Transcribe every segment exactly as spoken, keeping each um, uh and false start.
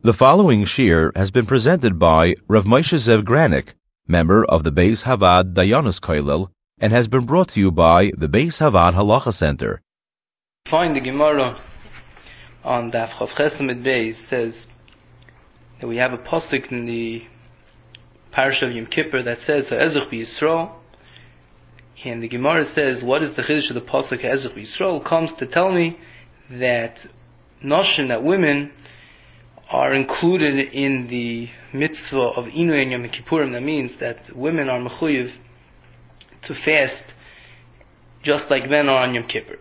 The following shir has been presented by Rav Moshe Zev Granik, member of the Beis Havad Dayanos Kollel, and has been brought to you by the Beis Havad Halacha Center. Find the Gemara on Daf Chav Chesamid Beis says that we have a pasuk in the Parasha of Yom Kippur that says Ha'ezach b'Yisrael, and the Gemara says, what is the chiddush of the pasuk Ha'ezach b'Yisrael? Comes to tell me that notion, that women are included in the mitzvah of Inu and Yom Kippurim. That means that women are mechuyev to fast just like men are on Yom Kippur.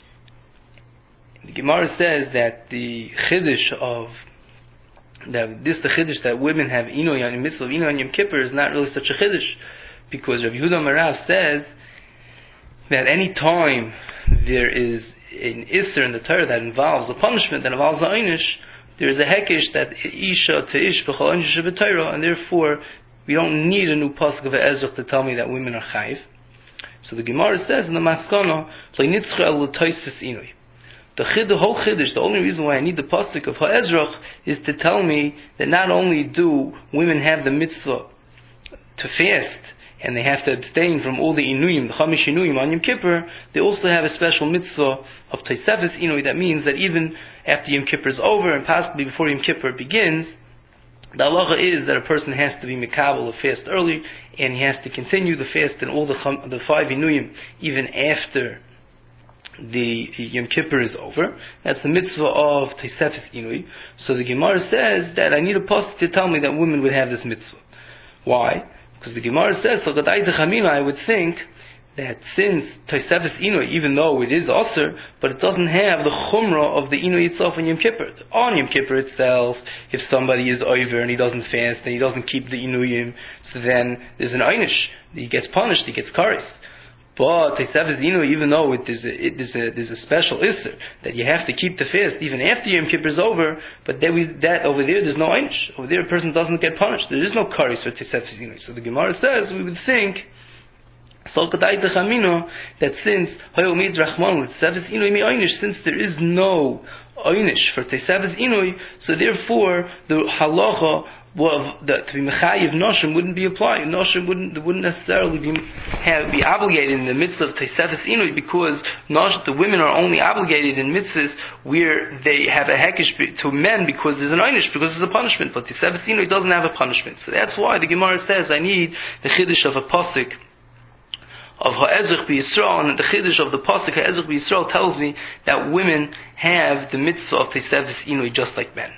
The Gemara says that the chiddush of that this the chiddush that women have Inu and mitzvah of Inu and Yom Kippur is not really such a chiddush, because Rabbi Yehuda Marav says that any time there is an Isser in the Torah that involves a punishment, that involves a einish, there is a hekesh that isha to ish b'chol einish b'Torah, and therefore we don't need a new pasuk of Ezra to tell me that women are chayiv. So the Gemara says in the Maskana, "Plenitzcha el toises inui." The chid, the whole chiddush, the only reason why I need the pasuk of Ha'ezrach is to tell me that not only do women have the mitzvah to fast, and they have to abstain from all the inuyim, the chamish inuyim on Yom Kippur, they also have a special mitzvah of Tosefes Inui. That means that even after Yom Kippur is over, and possibly before Yom Kippur begins, the halacha is that a person has to be mikabel, a fast early, and he has to continue the fast in all the chum, the five inuyim, even after the Yom Kippur is over. That's the mitzvah of Tosefes Inui. So the Gemara says that I need a pasuk to tell me that women would have this mitzvah. Why? Because the Gemara says, so that I would think that since Tosefes Inui, even though it is Aser, but it doesn't have the Chumrah of the Inui itself on Yom Kippur. On Yom Kippur itself, if somebody is over and he doesn't fast and he doesn't keep the Inuyim, so then there's an Einish. He gets punished, he gets karis. But Tosefes Inui, even though it is a, it is a, there's a special Isser that you have to keep the fast even after Yom Kippur is over, but that, we, that over there there's no Einish. Over there a person doesn't get punished. There is no karis for Tosefes Inui. So the Gemara says, we would think that since since there is no Einish for Tosefes Inui, so therefore the halacha well, that to be mechayiv noshim wouldn't be applied. Noshim wouldn't wouldn't necessarily be have be obligated in the midst of Tosefes Inui, because nosh, the women are only obligated in mitzvahs where they have a hekesh to men because there's an einish, because there's a punishment. But Tosefes Inui doesn't have a punishment, so that's why the Gemara says I need the chiddush of a pasuk of Ha'ezach b'Yisrael, and the chiddush of the pasuk Ha'ezach b'Yisrael tells me that women have the mitzvah of Tosefes Inui just like men.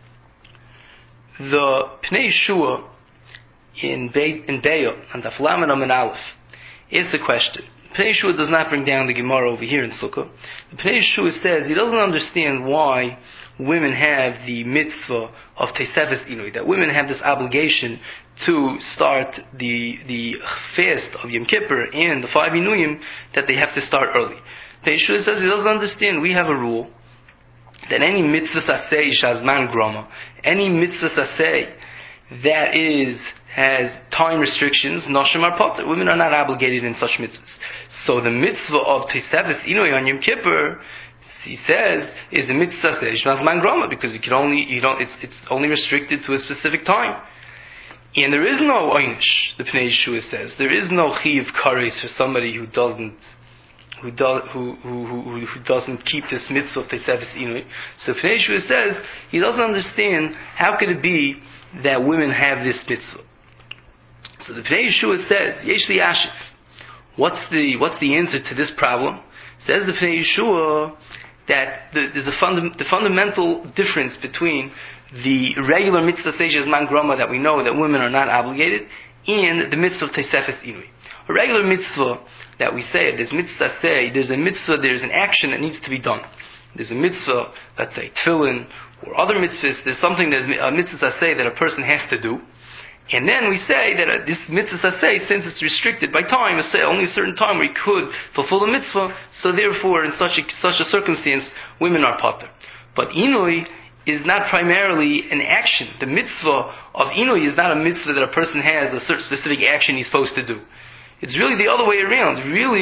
The Pnei Yeshua in Be- in Be'ah and Daf Lamed Amud Aleph is the question. Pnei Yeshua does not bring down the Gemara over here in Sukkah. The Pnei Yeshua says he doesn't understand why women have the mitzvah of Tosefes Inui, that women have this obligation to start the the fast of Yom Kippur and the five Inuyim, that they have to start early. Pnei Yeshua says he doesn't understand. We have a rule that any mitzvah saseh shazman grama, any mitzvah saseh that is has time restrictions, noshim are potter. Women are not obligated in such mitzvahs. So the mitzvah of Tosefes Inui on Yom Kippur, he says, is a mitzvah saseh shazman grama, because you can only you don't it's it's only restricted to a specific time. And there is no einish. The Pnei Yeshua says there is no chiyuv kares for somebody who doesn't. Who, do, who, who, who, who doesn't keep this mitzvah of Tosefes Inui. So Pnei Yeshua says he doesn't understand how could it be that women have this mitzvah. So the Pnei Yeshua says, Yesh li Ashif. What's the what's the answer to this problem? Says the Pnei Yeshua that the, there's a funda- the fundamental difference between the regular mitzvah seishes man grama that we know that women are not obligated, and the mitzvah of Tosefes Inui. A regular mitzvah that we say, there's mitzvah say, there's a mitzvah, there's an action that needs to be done. There's a mitzvah, let's say tefillin, or other mitzvahs, there's something that a mitzvah say that a person has to do. And then we say that uh, this mitzvah say, since it's restricted by time, it's say only a certain time where he could fulfill the mitzvah, so therefore in such a, such a circumstance, women are potter. But Inui is not primarily an action. The mitzvah of Inui is not a mitzvah that a person has a certain specific action he's supposed to do. It's really the other way around. Really,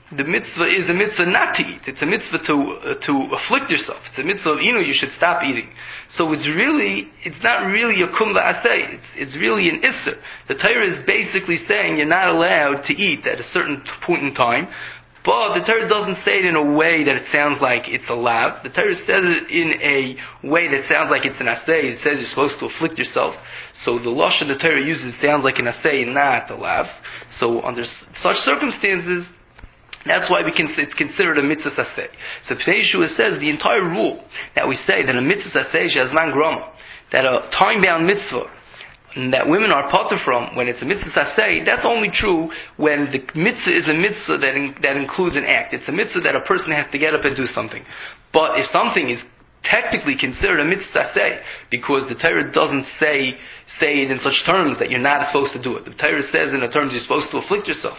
the mitzvah is a mitzvah not to eat. It's a mitzvah to uh, to afflict yourself. It's a mitzvah of inu, you should stop eating. So it's really, it's not really a kum la'aseh. It's it's really an isser. The Torah is basically saying you're not allowed to eat at a certain point in time. But the Torah doesn't say it in a way that it sounds like it's a lav. The Torah says it in a way that sounds like it's an aseh. It says you're supposed to afflict yourself. So the lashon the Torah uses sounds like an aseh, not a lav. So under such circumstances, that's why we can, it's considered a mitzvah aseh. So Pnei Yeshua says the entire rule that we say that a mitzvah aseh shazman grama, that a time-bound mitzvah that women are potter from when it's a mitzvah saseh, that's only true when the mitzvah is a mitzvah that in, that includes an act. It's a mitzvah that a person has to get up and do something. But if something is technically considered a mitzvah saseh, because the Torah doesn't say say it in such terms that you're not supposed to do it. The Torah says in the terms you're supposed to afflict yourself.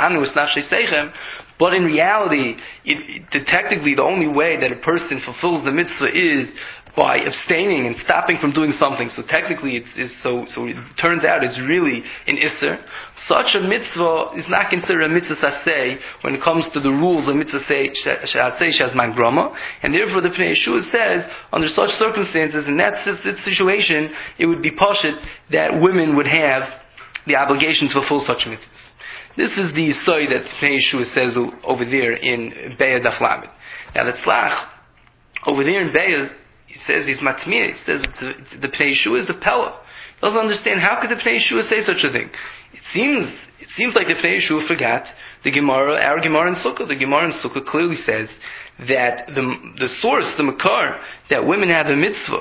But in reality, it, it, the, technically the only way that a person fulfills the mitzvah is by abstaining and stopping from doing something. So technically it's, it's so so it turns out it's really an isser. Such a mitzvah is not considered a mitzvah saseh when it comes to the rules of mitzvah saseh shazman grama, and therefore the Pnei Yeshua says under such circumstances, in that situation, it would be pashut that women would have the obligation to fulfill such mitzvahs. This is the soy that Pnei Yeshua says over there in Be'ez Daf Lamed. Now the tzlach over there in Be'ez, he says he's matmir. He says it's a, it's, the Pnei Yeshua is the Pella. He doesn't understand how could the Pnei Yeshua say such a thing. It seems it seems like the Pnei Yeshua forgot the Gemara, our Gemara in Sukkah. The Gemara in Sukkah clearly says that the the source, the makar, that women have a mitzvah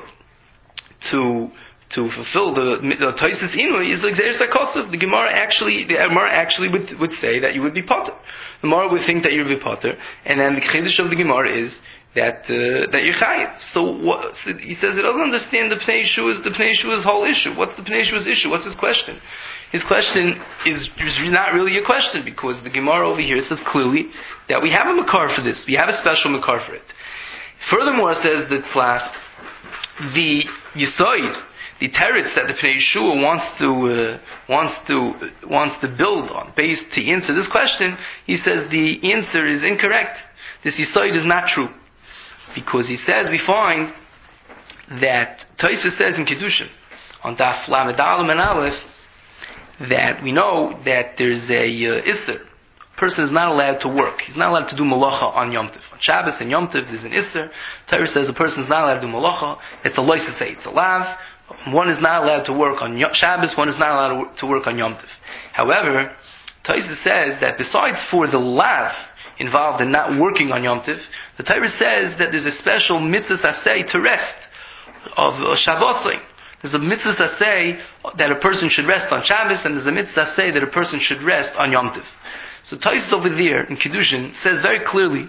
to to fulfill the the Taisus Inui is the Gzeir Sakosav. The Gemara actually the Gemara actually would would say that you would be potter. The Gemara would think that you would be potter, and then the Chiddush of the Gemara is that uh, that you're chayiv. So, what, so he says he doesn't understand the Pnei Yeshua's the Pnei Yeshua's whole issue. What's the Pnei Yeshua's issue? What's his question? His question is, is not really a question, because the Gemara over here says clearly that we have a makar for this. We have a special makar for it. Furthermore, says the tzlach, the yisoid, the teretz that the Pnei Yeshua wants to uh, wants to wants to build on, based to answer this question, he says the answer is incorrect. This yisoid is not true. Because he says, we find that Tosfos says in Kedushin on Daf Lamed Aleph and Aleph that we know that there's a uh, isser. A person is not allowed to work. He's not allowed to do malacha on Yom Tov. On Shabbos and Yom Tov there's an isser. Torah says a person is not allowed to do malacha. It's a loisasei. It's a lav. One is not allowed to work on Shabbos. One is not allowed to work on Yom Tov. However, Tosfos says that besides for the lav involved in not working on Yom Tov, the Torah says that there's a special mitzvah saseh to rest of Shabbosing. There's a mitzvah saseh that a person should rest on Shabbos, and there's a mitzvah saseh that a person should rest on Yom Tov. So Tosfos over there in Kedushin says very clearly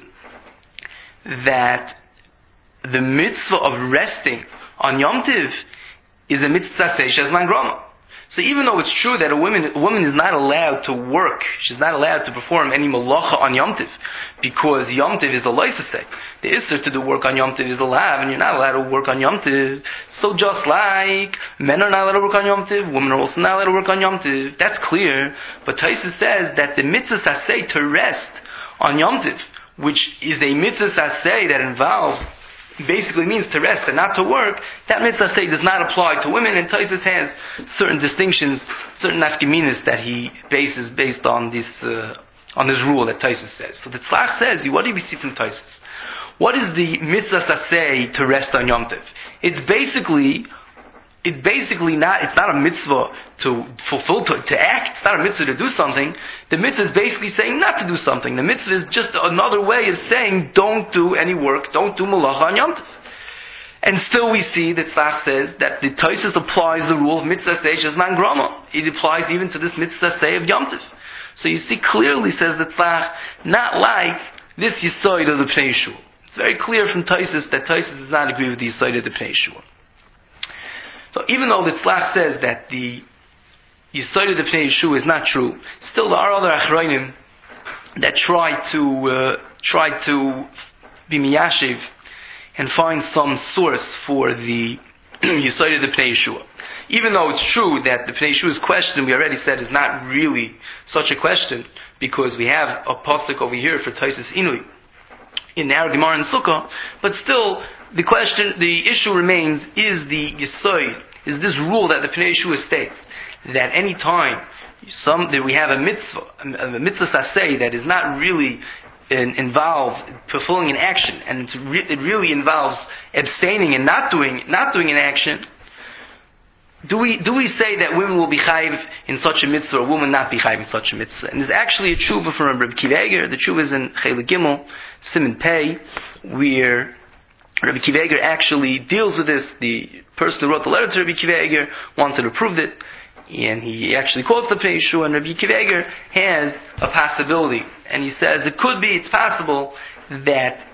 that the mitzvah of resting on Yom Tov is a mitzvah saseh shazman grama. So even though it's true that a woman, a woman is not allowed to work, she's not allowed to perform any malacha on Yom Tov, because Yom Tov is a loisaseh. The isser to do work on Yom Tov is a lav, and you're not allowed to work on Yom Tov. So just like men are not allowed to work on Yom Tov, women are also not allowed to work on Yom Tov. That's clear. But Tosfos says that the mitzvah saseh to rest on Yom Tov, which is a mitzvah saseh that involves basically means to rest and not to work, that mitzvah say does not apply to women, and Tosfos has certain distinctions, certain nafkaminas that he bases based on this uh, on this rule that Tosfos says. So the tzlach says, what do we see from Tosfos? What is the mitzvah say to rest on Yom Tov? It's basically it's basically not, it's not a mitzvah to fulfill, to, to act. It's not a mitzvah to do something. The mitzvah is basically saying not to do something. The mitzvah is just another way of saying don't do any work, don't do malacha on Yom Tov. And still we see that Tzlach says that the Tosfos applies the rule of mitzvah say shazman grama. It applies even to this mitzvah say of Yom Tov. So you see clearly, says the Tzlach, not like this yisoid of the Pnei Yeshua. It's very clear from Tosfos that Tosfos does not agree with the yisoid of the Pnei Yeshua. So even though the Tzlach says that the Yisoid of the Pnei Yeshua is not true, still there are other Achronim that try to uh, try to be miyashiv and find some source for the Yisoid of the Pnei Yeshua. even though it's true that the Pnei Shua's question, we already said, is not really such a question, because we have a pasuk over here for Taisus Inui in our Gemara and Sukkah, but still, the question, the issue remains, is the Yisoid, is this rule that the Pnei Shua states, that any time some, that we have a mitzvah, a mitzvah saseh that is not really in, involved fulfilling an action, and it's re- it really involves abstaining and not doing, not doing an action, Do we do we say that women will be chayiv in such a mitzvah, or women not be chayiv in such a mitzvah? And there's actually a tshuva from Rabbi Kiva Eger. The tshuva is in Chelik Gimel, Siman Pei, where Rabbi Kiva Eger actually deals with this. The person who wrote the letter to Rabbi Kiva Eger wanted to prove it, and he actually quotes the Pnei Shua, and Rabbi Kiva Eger has a possibility. And he says it could be, it's possible that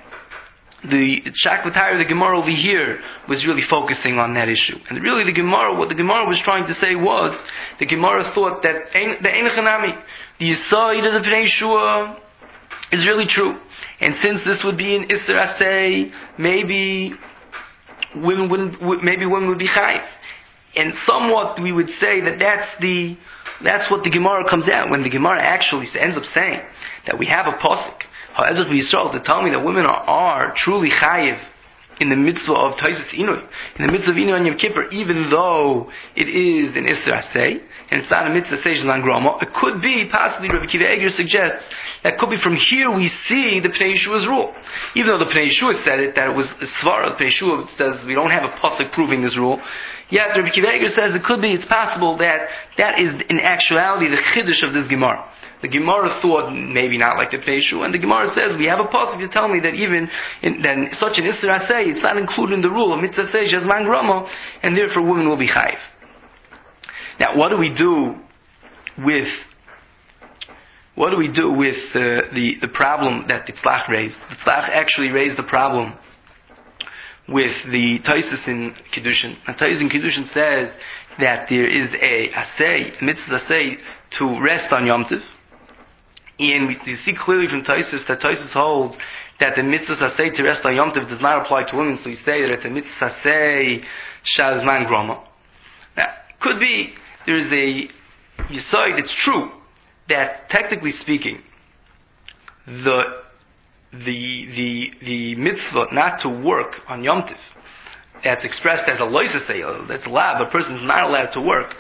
the Shakvatari, the Gemara over here, was really focusing on that issue. And really the Gemara, what the Gemara was trying to say was, the Gemara thought that the Ein Chanami, the Yisai of the Pnei Shua, is really true. And since this would be an Isser Asay, maybe women wouldn't, maybe women would be chayiv. And somewhat we would say that that's the, that's what the Gemara comes out, when the Gemara actually ends up saying that we have a pasuk, Ha'ezach v'Yisrael, to tell me that women are, are truly chayiv in the mitzvah of Taisus Inui, in the mitzvah of Inui on Yom Kippur, even though it is an Isser Asay, and it's not a mitzvah Seish Langrama. It could be, possibly, Rabbi Kiva Eger suggests, that could be from here we see the Pnei Shua's rule. Even though the Pnei Shua said it, that it was a Svara, the Pnei Shua says we don't have a pasuk proving this rule, yet Rabbi Kiva Eger says it could be, it's possible that that is in actuality the Chiddush of this Gemara. The Gemara thought maybe not like the Pnei Shua, and the Gemara says we have a pasuk to tell me that even in then such an Isser Asay, it's not included in the rule of Mitzvah Seish Zman Grama, and therefore women will be chayiv. Now, what do we do with what do we do with uh, the the problem that the Tzlach raised? The Tzlach actually raised the problem with the Taisus in Kiddushin. And Taisus in Kiddushin says that there is a Asay, a Mitzvah Asay, to rest on Yom Tov. And we see clearly from Taisus that Taisus holds that the mitzvah saseh to rest on Yom Tov does not apply to women, so you say that it's a mitzvah saseh shal zman grama. Now, could be there's a yisoid. It's true that technically speaking, the the the the mitzvah not to work on Yom Tov, that's expressed as a loisaseh, that's allowed. A person is not allowed to work.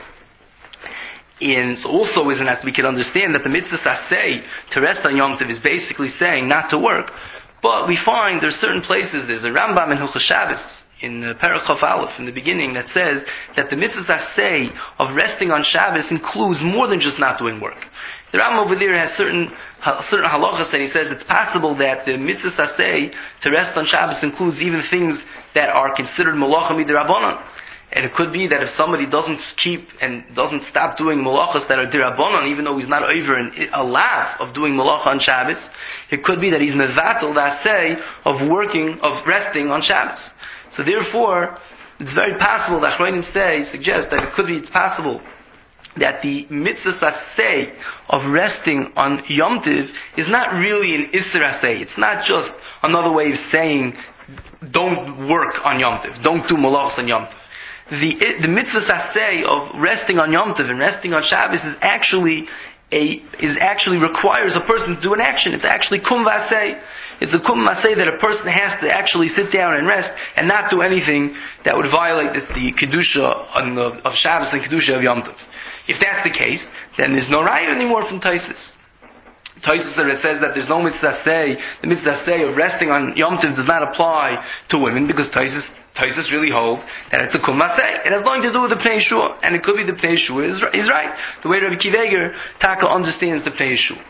And also isn't as we can understand that the mitzvah saseh to rest on Yom Tov is basically saying not to work. But we find there's certain places, there's a Rambam in Hilchos Shabbos, in uh, Perek Chaf Aleph, in the beginning, that says that the mitzvah saseh of resting on Shabbos includes more than just not doing work. The Rambam over there has certain ha, certain halachas, and he says it's possible that the mitzvah saseh to rest on Shabbos includes even things that are considered malacha midrabanan. And it could be that if somebody doesn't keep and doesn't stop doing malachas that are dirabanan, even though he's not over an, a lav of doing malacha on Shabbos, it could be that he's mevatel the asay of working, of resting on Shabbos. So therefore, it's very possible that Achronim say, suggest that it could be, it's possible that the mitzvah asay of resting on Yom Tiv is not really an Isser asay. It's not just another way of saying, don't work on Yom Tiv, don't do malachas on Yom Tiv. The the mitzvah saseh of resting on Yom Tov and resting on Shabbos is actually a is actually requires a person to do an action. It's actually kum vaseh. It's the kum vaseh that a person has to actually sit down and rest and not do anything that would violate this, the kedusha on the, of Shabbos and kedusha of Yom Tov. If that's the case, then there's no raya anymore from Taisus. Taisus that says that there's no mitzvah saseh, the mitzvah saseh of resting on Yom Tov does not apply to women because Taisus Taisus really holds that it's a kum maseh. It has nothing to do with the Pnei Shua, and it could be the Pnei Shua is, is right. The way Rabbi Kiva Eger Taka understands the Pnei Shua.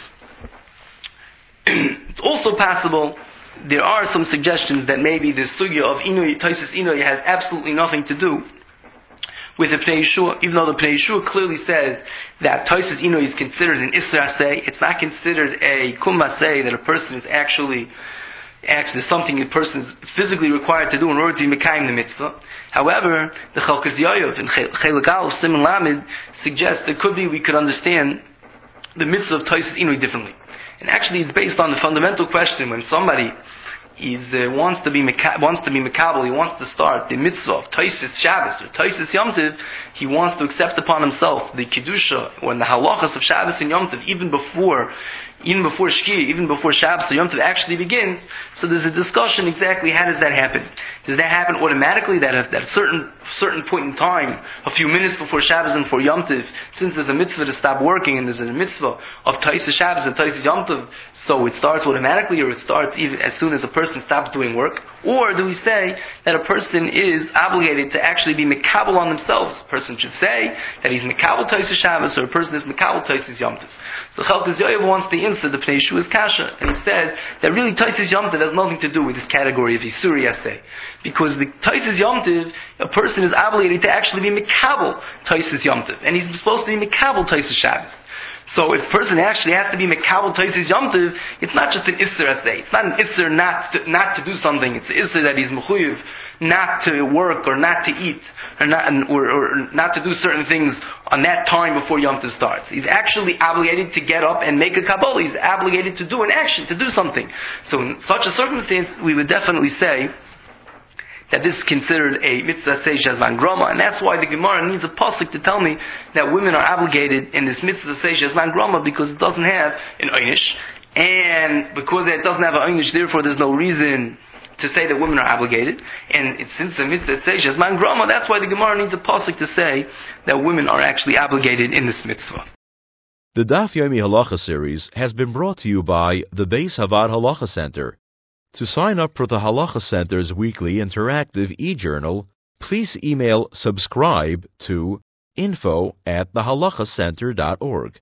It's also possible there are some suggestions that maybe the sugya of Inui, Taisus Inui has absolutely nothing to do with the Pnei Shua, even though the Pnei Shua clearly says that Taisus Inui is considered an Isser Aseh. It's not considered a kum maseh that a person is actually Actually, something a person is physically required to do in order to be mekayim the mitzvah. However, the Chalkes Yoyov and Chelik Aleph Siman Lamed suggests that could be we could understand the mitzvah of Taisus Inui differently. And actually, it's based on the fundamental question: when somebody he uh, wants to be meka- wants to be mekabel, he wants to start the mitzvah of Taisis Shabbos or Taisis Yom Tov, he wants to accept upon himself the kedusha or the halachas of Shabbos and Yom Tov even before, even before Shki, even before Shabbos or Yom Tov actually begins. So there's a discussion exactly how does that happen. Does that happen automatically? That at a certain certain point in time, a few minutes before Shabbos and before Yom Tov, since there's a mitzvah to stop working and there's a mitzvah of Taisis Shabbos and Taisis Yom Tov, so it starts automatically, or it starts even as soon as a person stops doing work? Or do we say that a person is obligated to actually be mekabel on themselves? A person should say that he's mekabel Taisis Shabbos, or a person is mekabel Taisis Yom Tov. So Chelkas Yoav wants to answer the Pnei Yeshua's kasha, and he says that really Taisis Yom Tov has nothing to do with this category of Yisuri Yaseh. Because the Taisis Yom Tov, a person is obligated to actually be mekabel Taisis Yom Tov, and he's supposed to be mekabel Taisis Shabbos. So if a person actually has to be mekabel Taisis Yom Tov, it's not just an Isser Aseh. It's not an Isser not to, not to do something. It's an Isser that he's mechuyev not to work or not to eat or not or, or not to do certain things on that time before Yom Tov starts. He's actually obligated to get up and make a Kabbalah. He's obligated to do an action, to do something. So in such a circumstance, we would definitely say that this is considered a mitzvah say shazman groma, and that's why the Gemara needs a pasuk to tell me that women are obligated in this mitzvah say shazman groma, because it doesn't have an einish, and because it doesn't have an einish, therefore there's no reason to say that women are obligated. And it's, since the mitzvah say shazman groma, that's why the Gemara needs a pasuk to say that women are actually obligated in this mitzvah. The Daf Yomi Halacha series has been brought to you by the Beis Havad Halacha Center. To sign up for the Halacha Center's weekly interactive e-journal, please email subscribe to info at the halacha center dot org.